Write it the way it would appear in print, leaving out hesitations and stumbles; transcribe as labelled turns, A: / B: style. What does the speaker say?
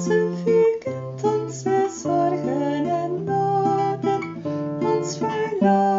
A: Onze vuur kent onze zorgen en noden, ons verlangen.